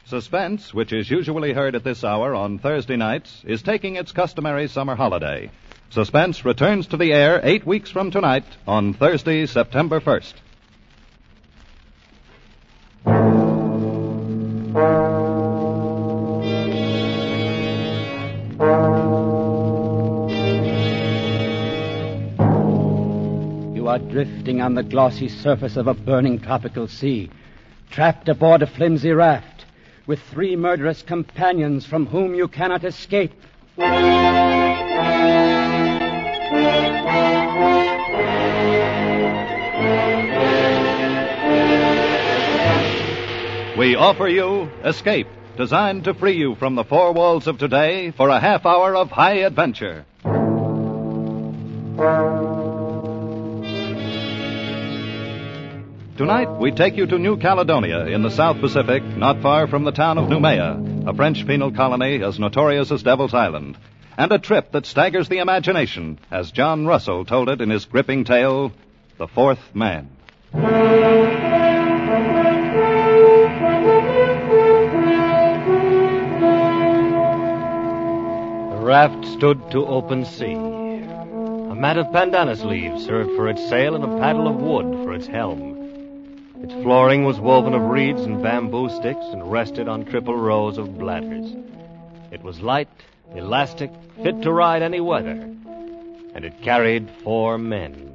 Suspense, which is usually heard at this hour on Thursday nights, is taking its customary summer holiday. Suspense returns to the air 8 weeks from tonight on Thursday, September 1st. You are drifting on the glossy surface of a burning tropical sea, trapped aboard a flimsy raft, with 3 murderous companions from whom you cannot escape. We offer you Escape, designed to free you from the 4 walls of today for a half hour of high adventure. Tonight, we take you to New Caledonia in the South Pacific, not far from the town of Noumea, a French penal colony as notorious as Devil's Island, and a trip that staggers the imagination, as John Russell told it in his gripping tale, The Fourth Man. The raft stood to open sea. A mat of pandanus leaves served for its sail and a paddle of wood for its helm. Its flooring was woven of reeds and bamboo sticks and rested on triple rows of bladders. It was light, elastic, fit to ride any weather, and it carried 4 men.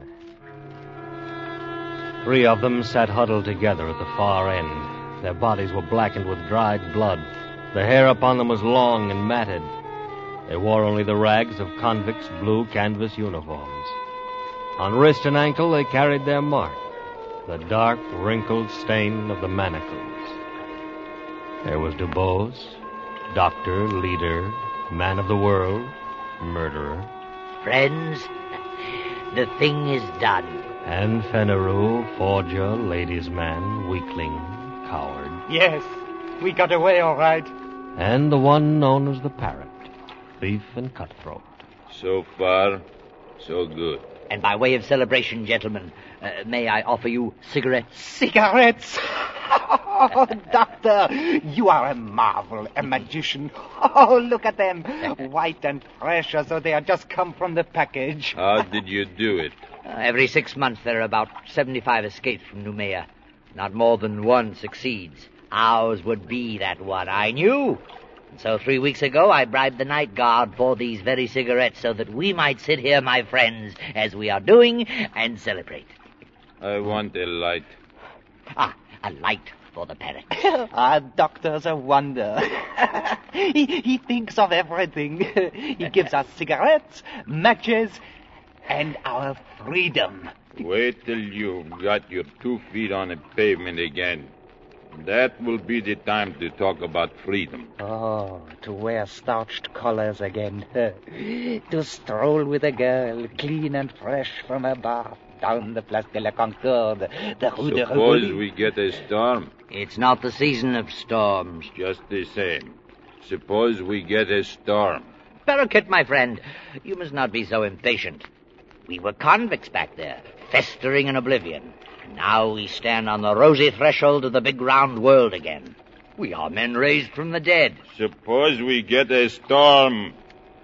3 of them sat huddled together at the far end. Their bodies were blackened with dried blood. The hair upon them was long and matted. They wore only the rags of convicts' blue canvas uniforms. On wrist and ankle they carried their mark, the dark, wrinkled stain of the manacles. There was Dubose, doctor, leader, man of the world, murderer. Friends, the thing is done. And Fenneru, forger, ladies' man, weakling, coward. Yes, we got away all right. And the one known as the Parrot, thief and cutthroat. So far, so good. And by way of celebration, gentlemen, may I offer you cigarettes? Cigarettes? Oh, Doctor, you are a marvel, a magician. Oh, look at them, white and fresh as though they had just come from the package. How did you do it? Every 6 months there are about 75 escapes from Noumea. Not more than 1 succeeds. Ours would be that one, I knew. And so 3 weeks ago I bribed the night guard for these very cigarettes so that we might sit here, my friends, as we are doing, and celebrate. I want a light. A light for the Parrot. Our doctor's a wonder. He thinks of everything. He gives us cigarettes, matches, and our freedom. Wait till you've got your 2 feet on the pavement again. That will be the time to talk about freedom. Oh, to wear starched collars again. To stroll with a girl, clean and fresh from her bath, down the Place de la Concorde, the Rue de Suppose Rivoli. we get a storm. It's not the season of storms. Just the same. Suppose we get a storm. Parakeet, my friend, you must not be so impatient. We were convicts back there, festering in oblivion. Now we stand on the rosy threshold of the big round world again. We are men raised from the dead. Suppose we get a storm.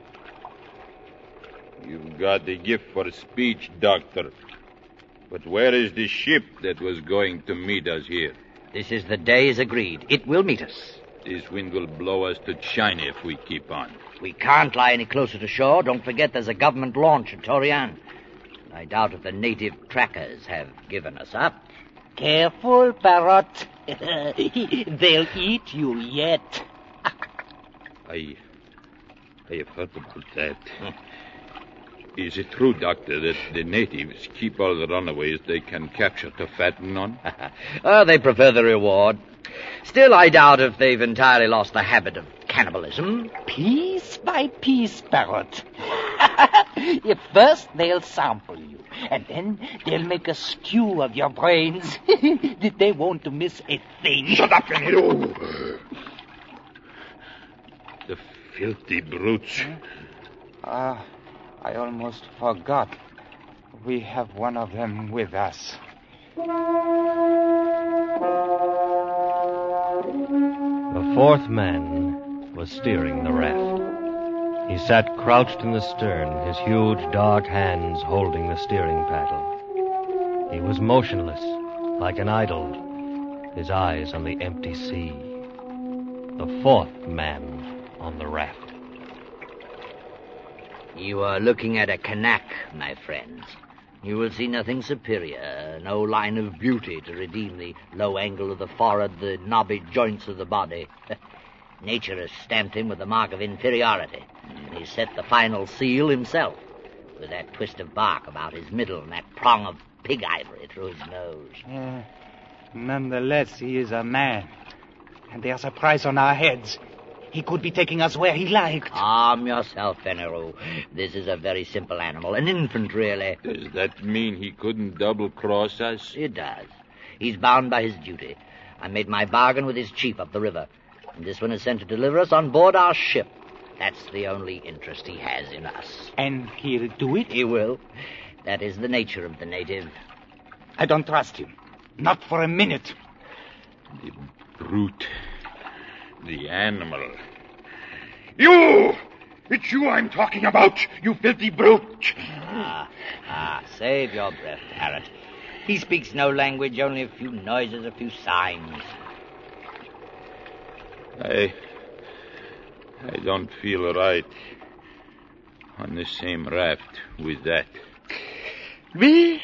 You've got the gift for speech, Doctor. But where is the ship that was going to meet us here? This is the day as agreed. It will meet us. This wind will blow us to China if we keep on. We can't lie any closer to shore. Don't forget there's a government launch at Torian. I doubt if the native trackers have given us up. Careful, Parrot. They'll eat you yet. I have heard about that. Is it true, Doctor, that the natives keep all the runaways they can capture to fatten on? They prefer the reward. Still, I doubt if they've entirely lost the habit of cannibalism. Piece by piece, Parrot. First, they'll sample you, and then they'll make a stew of your brains. They won't miss a thing. Shut up, you! The filthy brutes. I almost forgot. We have one of them with us. The fourth man was steering the raft. He sat crouched in the stern, his huge dark hands holding the steering paddle. He was motionless, like an idol, his eyes on the empty sea. The fourth man on the raft. You are looking at a Kanak, my friends. You will see nothing superior, no line of beauty to redeem the low angle of the forehead, the knobby joints of the body. Nature has stamped him with the mark of inferiority, and he's set the final seal himself, with that twist of bark about his middle and that prong of pig ivory through his nose. Nonetheless, he is a man. And there's a price on our heads. He could be taking us where he liked. Calm yourself, Fenneru. This is a very simple animal, an infant, really. Does that mean he couldn't double-cross us? It does. He's bound by his duty. I made my bargain with his chief up the river, and this one is sent to deliver us on board our ship. That's the only interest he has in us. And he'll do it? He will. That is the nature of the native. I don't trust him. Not for a minute. The brute. The animal. You! It's you I'm talking about, you filthy brute! Save your breath, Parrot. He speaks no language, only a few noises, a few signs. I don't feel right on the same raft with that. Me?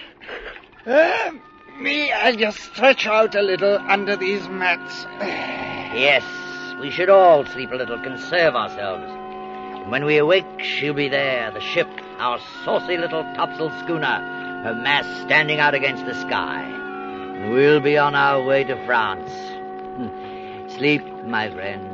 I'll just stretch out a little under these mats. Yes, we should all sleep a little, conserve ourselves. And when we awake, she'll be there, the ship, our saucy little topsail schooner, her mast standing out against the sky. And we'll be on our way to France. Sleep, my friends.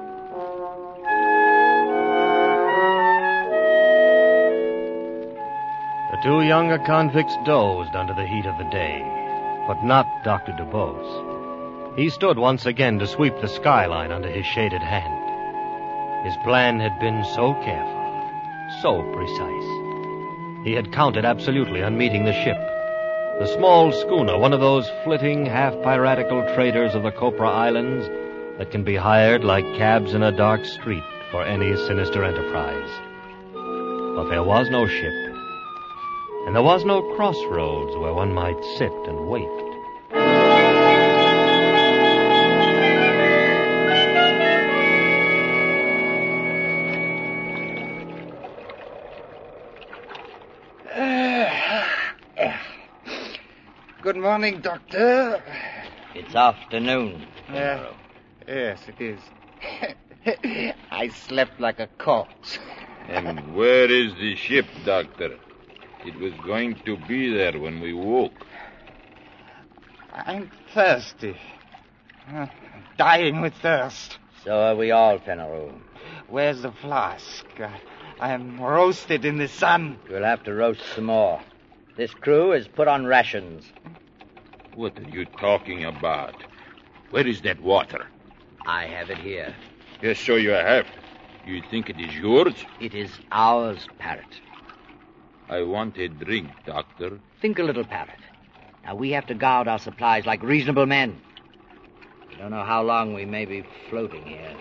The two younger convicts dozed under the heat of the day, but not Dr. DuBose. He stood once again to sweep the skyline under his shaded hand. His plan had been so careful, so precise. He had counted absolutely on meeting the ship. The small schooner, one of those flitting, half-piratical traders of the Copra Islands that can be hired like cabs in a dark street for any sinister enterprise. But there was no ship, and there was no crossroads where one might sit and wait. Good morning, Doctor. It's afternoon. Yes, it is. I slept like a corpse. And where is the ship, Doctor? It was going to be there when we woke. I'm thirsty. Dying with thirst. So are we all, Fenneru. Where's the flask? I am roasted in the sun. We'll have to roast some more. This crew is put on rations. What are you talking about? Where is that water? I have it here. Yes, so you have. You think it is yours? It is ours, Parrot. I want a drink, Doctor. Think a little, Parrot. Now, we have to guard our supplies like reasonable men. We don't know how long we may be floating here.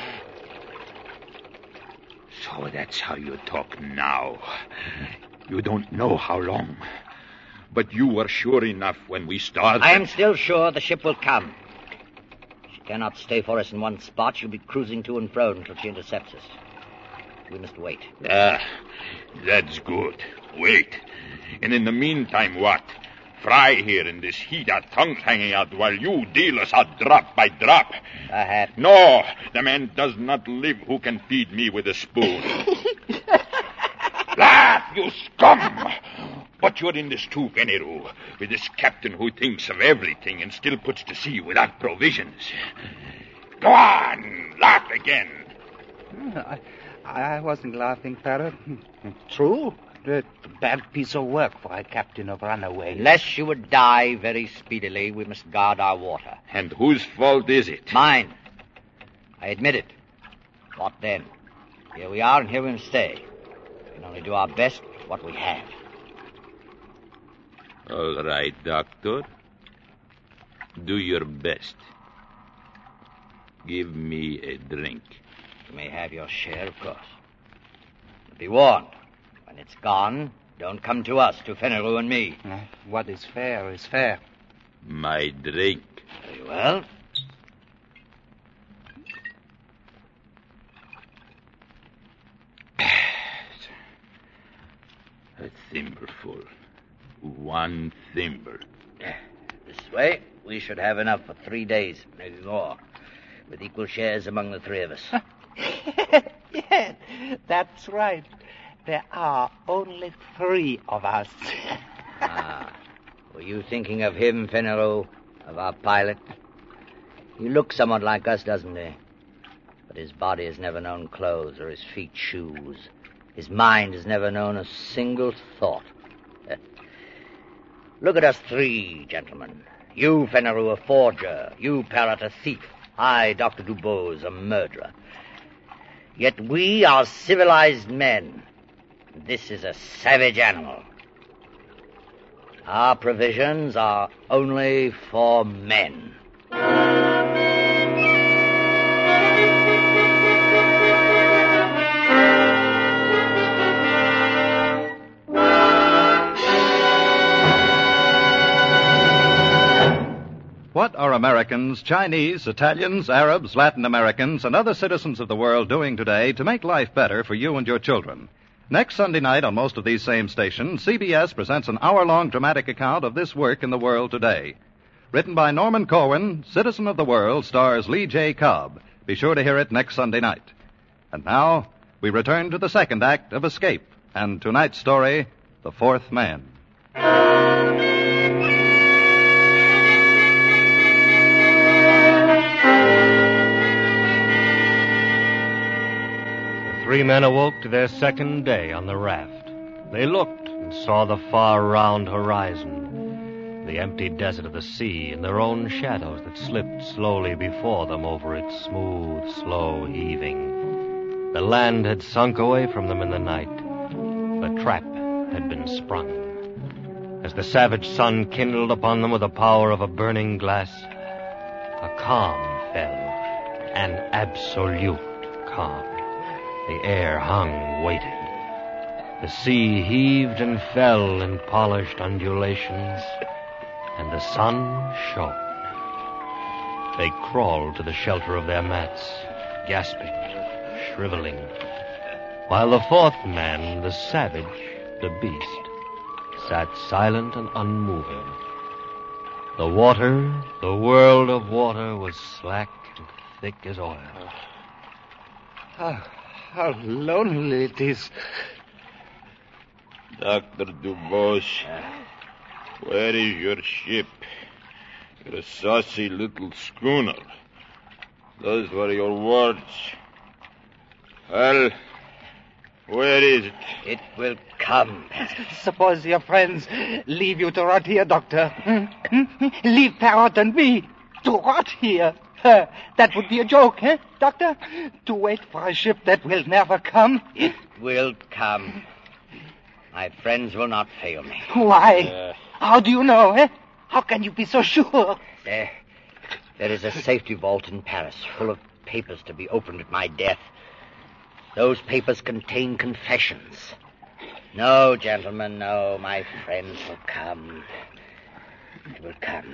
So that's how you talk now. You don't know how long. But you were sure enough when we started. I am still sure the ship will come. She cannot stay for us in one spot. She'll be cruising to and fro until she intercepts us. We must wait. That's good. Wait. And in the meantime, what? Fry here in this heat, our tongues hanging out, while you deal us out drop by drop. Perhaps. No, the man does not live who can feed me with a spoon. Laugh, you scum! But you're in this too, Fenneru, with this captain who thinks of everything and still puts to sea without provisions. Go on, laugh again. I wasn't laughing, Parrot. True. A bad piece of work for a captain of runaways. Unless you would die very speedily, we must guard our water. And whose fault is it? Mine. I admit it. What then? Here we are, and here we must stay. We can only do our best with what we have. All right, Doctor. Do your best. give me a drink. You may have your share, of course. But be warned, when it's gone, don't come to us, to Fenelon and me. What is fair is fair. My drink. Very well. A thimbleful. 1 thimble. This way, we should have enough for 3 days, maybe more, with equal shares among the 3 of us. Yes, that's right. There are only 3 of us. Were you thinking of him, Fenelon, of our pilot? He looks somewhat like us, doesn't he? But his body has never known clothes or his feet shoes. His mind has never known a single thought. Look at us 3, gentlemen. You, Fenelon, a forger. You, Parrot, a thief. I, Dr. Dubose, a murderer. Yet we are civilized men. This is a savage animal. Our provisions are only for men. What are Americans, Chinese, Italians, Arabs, Latin Americans, and other citizens of the world doing today to make life better for you and your children? Next Sunday night on most of these same stations, CBS presents an hour-long dramatic account of this work in the world today. Written by Norman Corwin, Citizen of the World stars Lee J. Cobb. Be sure to hear it next Sunday night. And now, we return to the second act of Escape, and tonight's story, The Fourth Man. The 3 men awoke to their second day on the raft. They looked and saw the far round horizon, the empty desert of the sea, and their own shadows that slipped slowly before them over its smooth, slow heaving. The land had sunk away from them in the night. The trap had been sprung. As the savage sun kindled upon them with the power of a burning glass, a calm fell, an absolute calm. The air hung, waited. The sea heaved and fell in polished undulations, and the sun shone. They crawled to the shelter of their mats, gasping, shriveling, while the 4th man, the savage, the beast, sat silent and unmoving. The water, the world of water, was slack and thick as oil. How lonely it is. Dr. Dubose, where is your ship? Your saucy little schooner. Those were your words. Well, where is it? It will come. Suppose your friends leave you to rot here, Doctor. Leave Parrot and me to rot here. That would be a joke, eh, Doctor? To wait for a ship that will never come? It will come. My friends will not fail me. Why? How do you know, eh? How can you be so sure? There is a safety vault in Paris full of papers to be opened at my death. Those papers contain confessions. No, gentlemen, no. My friends will come. They will come.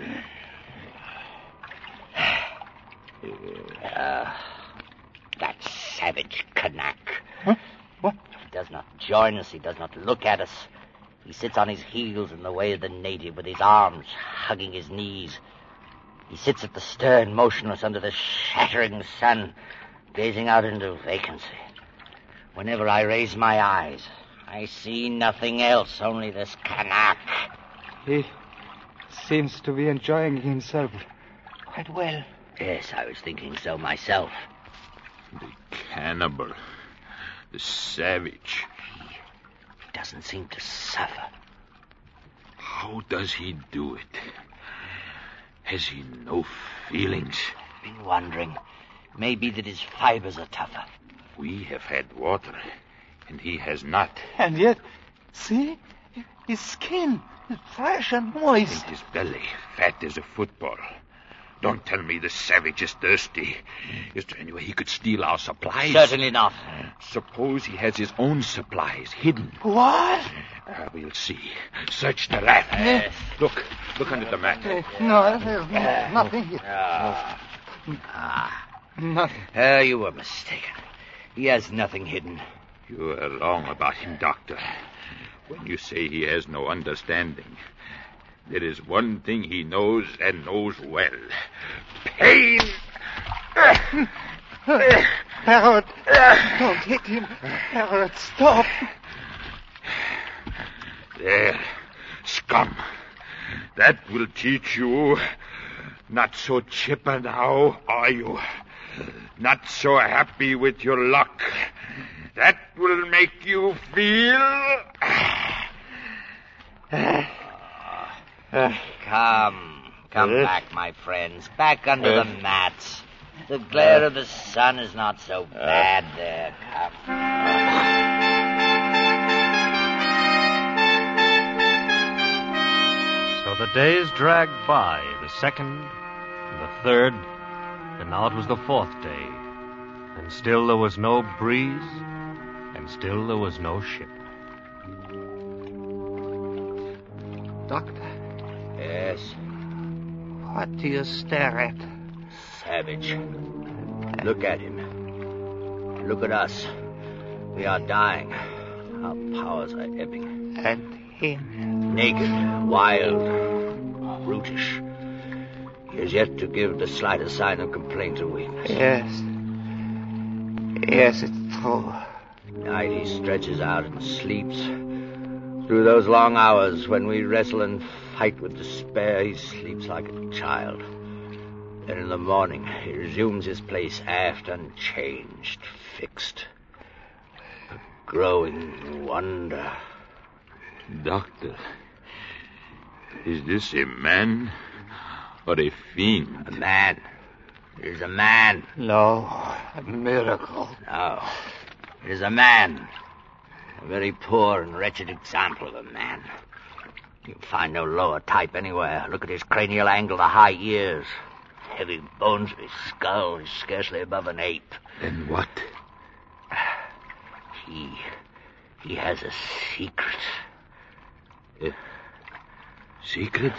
That savage Kanak. Huh? What? He does not join us. He does not look at us. He sits on his heels in the way of the native with his arms hugging his knees. He sits at the stern, motionless under the shattering sun, gazing out into vacancy. Whenever I raise my eyes, I see nothing else, only this Kanak. He seems to be enjoying himself quite well. Yes, I was thinking so myself. The cannibal. The savage. He doesn't seem to suffer. How does he do it? Has he no feelings? Been wondering. Maybe that his fibers are tougher. We have had water, and he has not. And yet, see? His skin is fresh and moist. And his belly, fat as a football. Don't tell me this savage is thirsty. Is there any way he could steal our supplies? Certainly not. Suppose he has his own supplies hidden. What? We'll see. Search the raft. Look under the mat. No, there's nothing here. Nothing. You were mistaken. He has nothing hidden. You are wrong about him, Doctor. When you say he has no understanding, there is one thing he knows and knows well. Pain! Parrot, don't hit him. Parrot, stop. There, scum. That will teach you. Not so chipper now, are you? Not so happy with your luck. That will make you feel... Come back, my friends. Back under the mats. The glare of the sun is not so bad there. Come. So the days dragged by, the second, the third, and now it was the fourth day. And still there was no breeze, and still there was no ship. Doctor, Yes, what do you stare at? savage. Look at him. Look at us. We are dying. Our powers are ebbing. And him? Naked, wild, brutish. He has yet to give the slightest sign of complaint or weakness. Yes. Yes, it's true. Night he stretches out and sleeps. Through those long hours when we wrestle and fight with despair, he sleeps like a child. Then in the morning, he resumes his place aft, unchanged, fixed. A growing wonder. Doctor, is this a man or a fiend? A man. It is a man. No, a miracle. No, it is a man. A very poor and wretched example of a man. You'll find no lower type anywhere. Look at his cranial angle, the high ears. Heavy bones of his skull is scarcely above an ape. Then what? He has a secret. Secret?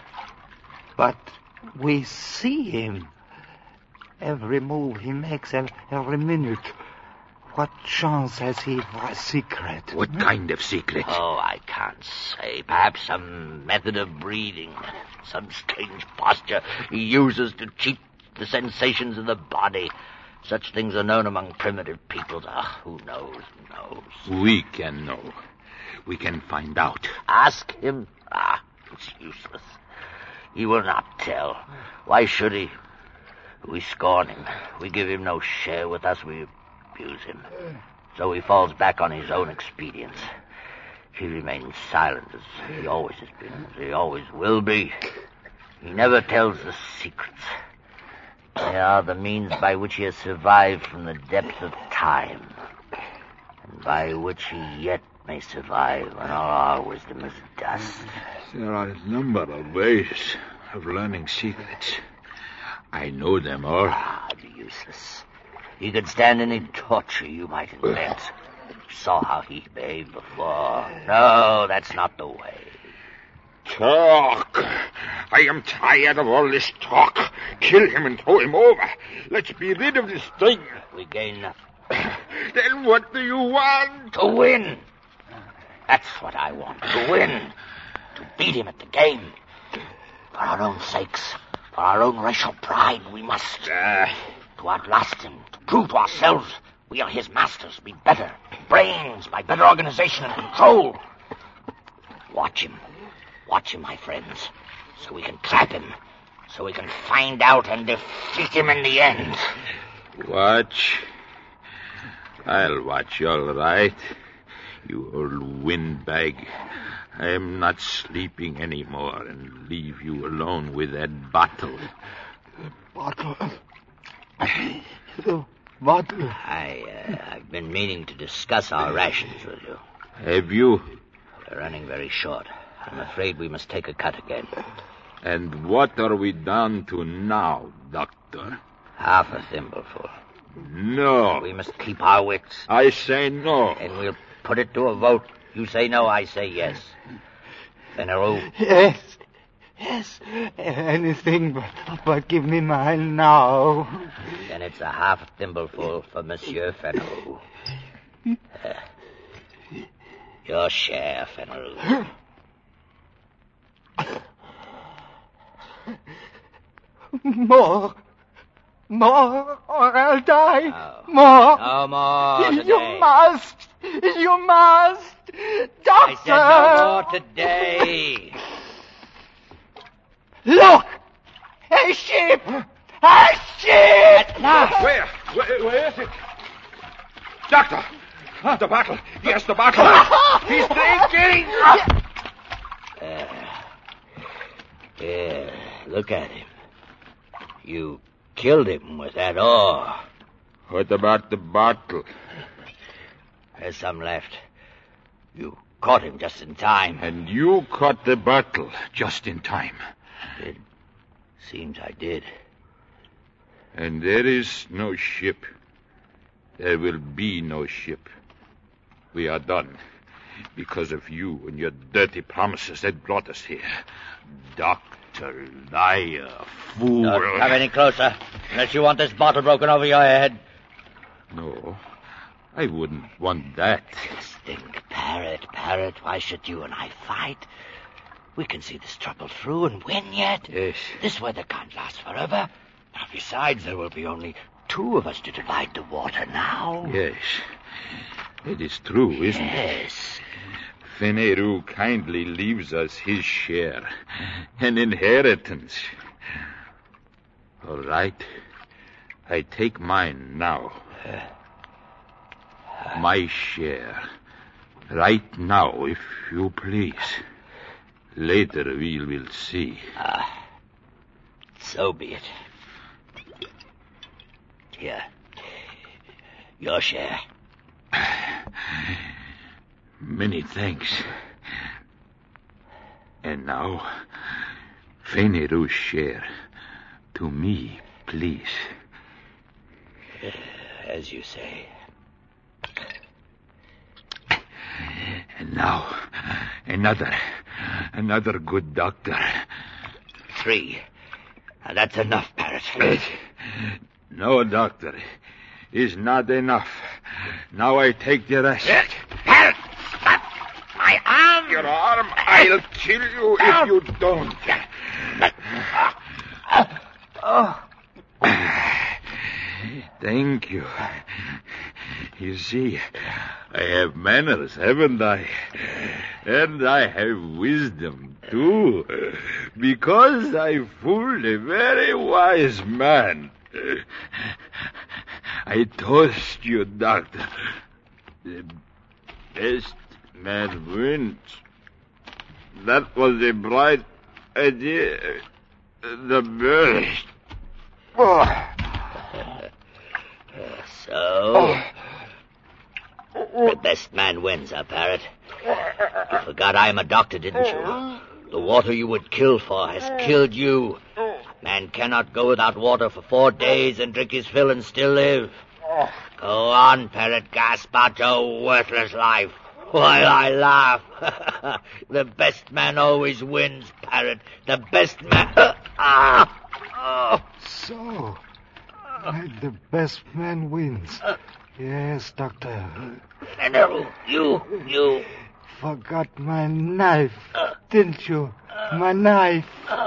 But we see him. Every move he makes, every minute. What chance has he for a secret? What kind of secret? Oh, I can't say. Perhaps some method of breathing. Some strange posture he uses to cheat the sensations of the body. Such things are known among primitive peoples. Who knows? We can know. We can find out. Ask him? It's useless. He will not tell. Why should he? We scorn him. We give him no share with us. We abuse him. So he falls back on his own expedients. He remains silent as he always has been, as he always will be. He never tells the secrets. They are the means by which he has survived from the depths of time, and by which he yet may survive when all our wisdom is dust. There are a number of ways of learning secrets. I know them all. Useless. He could stand any torture you might invent. You saw how he behaved before. No, that's not the way. Talk. I am tired of all this talk. Kill him and throw him over. Let's be rid of this thing. We gain nothing. Then what do you want? To win. That's what I want. To win. To beat him at the game. For our own sakes. For our own racial pride, we must. To outlast him. To prove to ourselves we are his masters. Be better. Brains by better organization and control. Watch him. Watch him, my friends. So we can trap him. So we can find out and defeat him in the end. Watch. I'll watch you all right. You old windbag. I am not sleeping anymore and leave you alone with that bottle. Bottle. The bottle. I've been meaning to discuss our rations with you. Have you? We're running very short. I'm afraid we must take a cut again. And what are we down to now, Doctor? Half a thimbleful. No. We must keep our wits. I say no. And we'll put it to a vote. You say no, I say yes. Fenneru. Yes. Anything but give me mine now. Then it's a half thimbleful for Monsieur Fenneru. Your share, Fenneru. More, or I'll die. No. More. No more today. You must. Doctor! I said no more today. Look! A ship! A ship! Where is it? Doctor! The bottle. Yes, the bottle. He's drinking. Yeah, look at him. You killed him with that oar. What about the bottle? There's some left. You caught him just in time. And you caught the bottle just in time. It seems I did. And there is no ship. There will be no ship. We are done. Because of you and your dirty promises that brought us here. Doctor, liar, fool. Don't come any closer, unless you want this bottle broken over your head. No, I wouldn't want that. Just think, Parrot, why should you and I fight? We can see this trouble through and win yet. Yes. This weather can't last forever. Now, besides, there will be only two of us to divide the water now. Yes, it is true, isn't it? Yes. Fenneru kindly leaves us his share, an inheritance. All right, I take mine now. My share. Right now, if you please. Later we will see. So be it. Here. Your share. Many thanks. And now, Fenneru's share. To me, please. As you say. And now, another good doctor. 3. Now, that's enough, Parrot. No, doctor. Is not enough. Now I take the rest. Parrot! Stop! My arm! Your arm, I'll kill you if you don't. Thank you. You see, I have manners, haven't I? And I have wisdom, too. Because I fooled a very wise man. I toast you, Doctor. The best man wins. That was a bright idea. The best. So, the best man wins, Parrot. You forgot I am a doctor, didn't you? The water you would kill for has killed you. Man cannot go without water for 4 days and drink his fill and still live. Go on, Parrot, gasp out your worthless life while I laugh. The best man always wins, Parrot. The best man... So, the best man wins. Yes, Doctor. Fenneru, you... Forgot my knife, didn't you? My knife.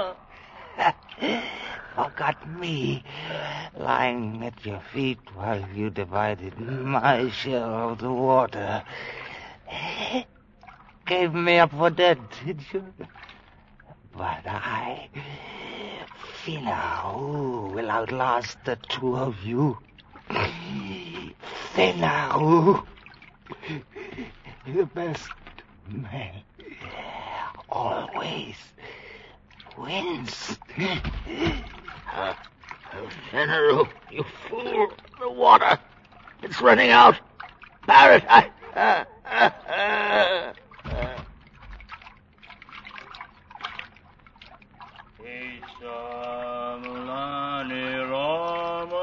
Forgot me, lying at your feet while you divided my share of the water. Gave me up for dead, did you? But I, Fenneru, will outlast the two of you. Fenneru, the best man, always wins. Fenneru, you fool. The water. It's running out. Parrot,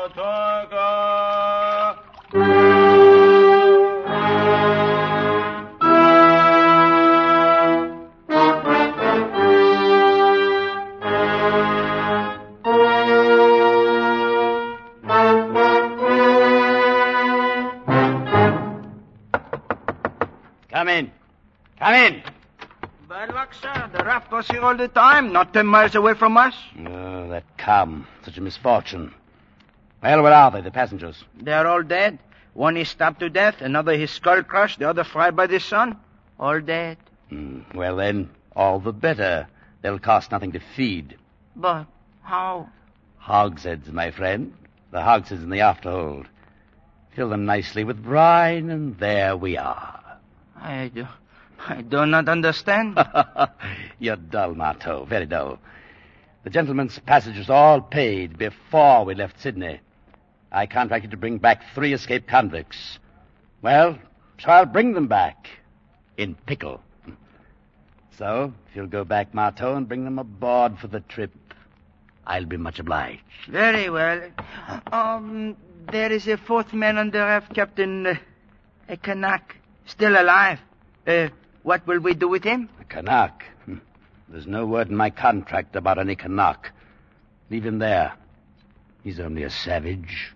Come in. Come in. Bad luck, sir. The raft was here all the time, not 10 miles away from us. Oh, that calm. Such a misfortune. Well, where are they, the passengers? They're all dead. One is stabbed to death, another his skull crushed, the other fried by the sun. All dead. Well, then, all the better. They'll cost nothing to feed. But how? Hogsheads, my friend. The hogsheads in the afterhold. Fill them nicely with brine, and there we are. I do not understand. You're dull, Marteau. Very dull. The gentleman's passengers all paid before we left Sydney. I contracted to bring back 3 escaped convicts. Well, so I'll bring them back. In pickle. So, if you'll go back, Marteau, and bring them aboard for the trip, I'll be much obliged. Very well. There is a 4th man on the raft, Captain a Canuck, still alive. What will we do with him? A Canuck? There's no word in my contract about any Canuck. Leave him there. He's only a savage.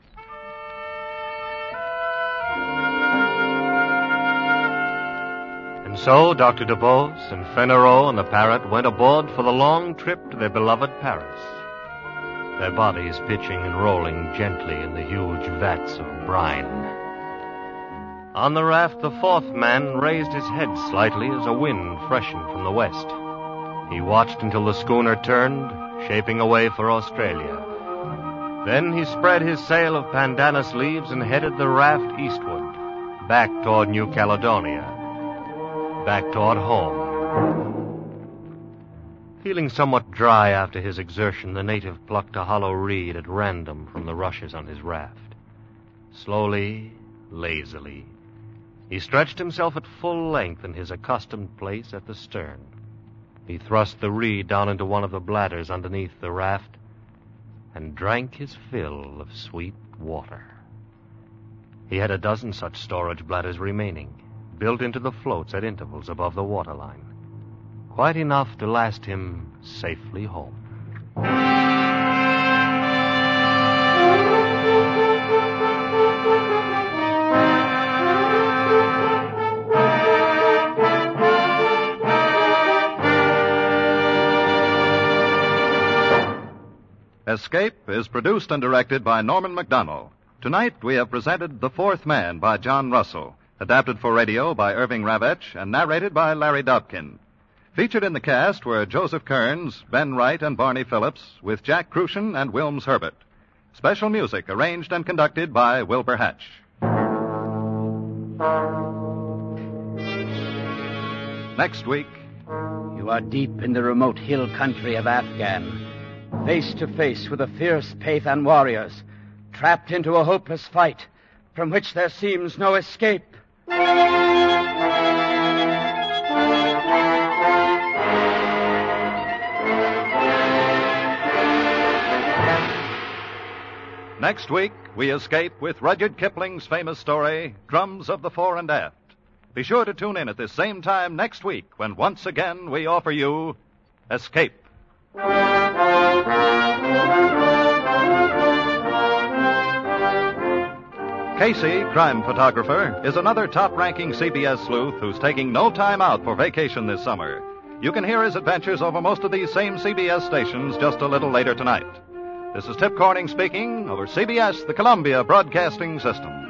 And so Dr. DuBose and Fennereau and the Parrot went aboard for the long trip to their beloved Paris. Their bodies pitching and rolling gently in the huge vats of brine. On the raft, the 4th man raised his head slightly as a wind freshened from the west. He watched until the schooner turned, shaping away for Australia. Then he spread his sail of pandanus leaves and headed the raft eastward, back toward New Caledonia, back toward home. Feeling somewhat dry after his exertion, the native plucked a hollow reed at random from the rushes on his raft. Slowly, lazily, he stretched himself at full length in his accustomed place at the stern. He thrust the reed down into one of the bladders underneath the raft and drank his fill of sweet water. He had a dozen such storage bladders remaining, built into the floats at intervals above the waterline. Quite enough to last him safely home. Escape is produced and directed by Norman MacDonald. Tonight we have presented The 4th Man by John Russell, adapted for radio by Irving Ravetch and narrated by Larry Dobkin. Featured in the cast were Joseph Kearns, Ben Wright, and Barney Phillips, with Jack Crucian and Wilms Herbert. Special music arranged and conducted by Wilbur Hatch. Next week, You are deep in the remote hill country of Afghan, face to face with the fierce Pathan warriors, trapped into a hopeless fight from which there seems no escape. Next week, we escape with Rudyard Kipling's famous story, Drums of the Fore and Aft. Be sure to tune in at this same time next week when once again we offer you Escape. Casey, crime photographer, is another top-ranking CBS sleuth who's taking no time out for vacation this summer. You can hear his adventures over most of these same CBS stations just a little later tonight. This is Tip Corning speaking over CBS, the Columbia Broadcasting System.